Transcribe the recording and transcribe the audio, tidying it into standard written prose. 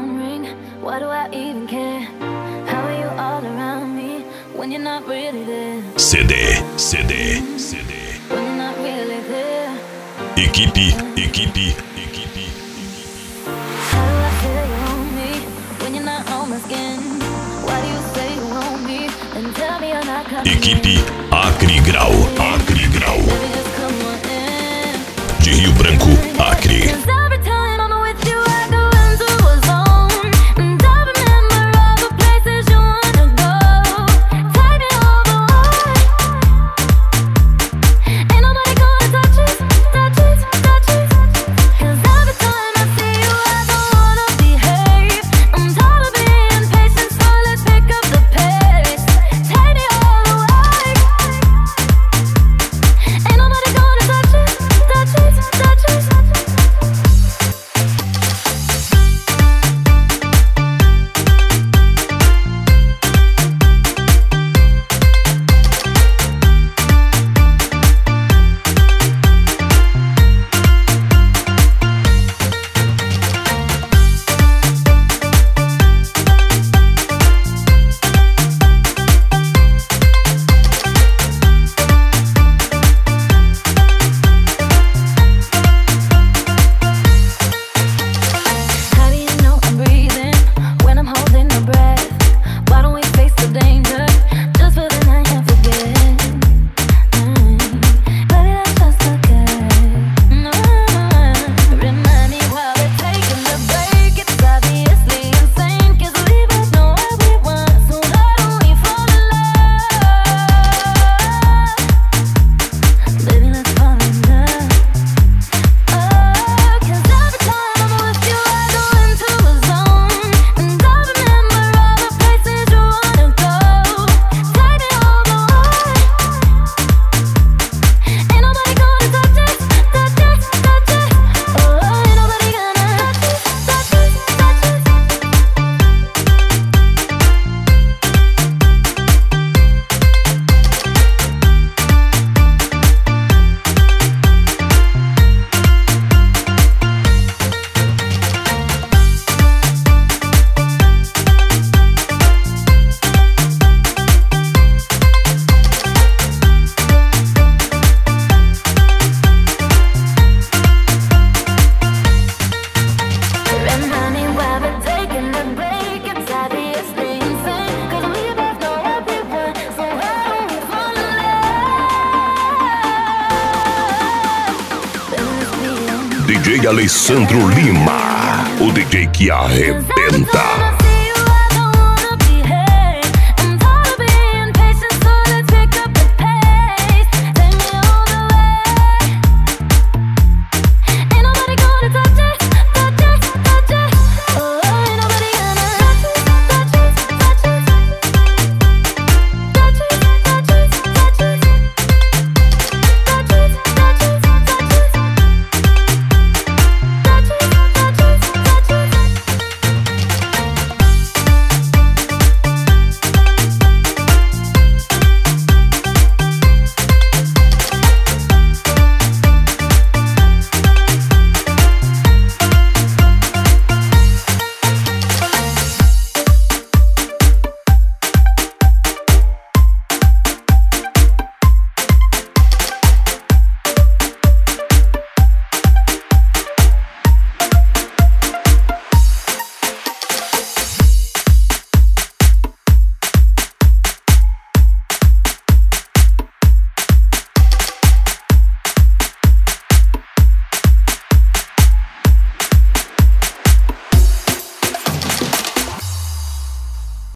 phone ring, why do I even care? How are you all around me when you're not really there? CD. When you're not really there. Equipe. How do I feel you on me when you're not on my skin? Why do you say you want me and tell me you're not coming? Equipe Acre Grau. Baby, just come on in. De Rio Branco, Acre. 'Cause every time I'm with you, I go into a zone, and I remember all the places you wanna go. Take me all the way. Ain't nobody gonna touch us. 'Cause every time I see you, I don't wanna behave. I'm tired of being patient, so let's pick up the pace. Take me all the way. Ain't nobody gonna touch us. How do you know I'm breathing when I'm holding your breath? Why don't we face the danger just for the night and forget? Baby, let's just forget. Remind me while we're taking the break. It's obviously insane 'cause we both know what we want, so why don't we fall in love? Baby, let's fall in love. 'Cause every time I'm with you, I go into a zone, and I remember all the places you wanna go. Take me all the way. Ain't nobody gonna touch us. Oh, ain't nobody gonna touch us. Remind me while we're taking the break. It's obviously insane 'cause we both know what we want, so why don't we fall in love? Baby, let's be DJ Alessandro Lima, o DJ que arrebenta.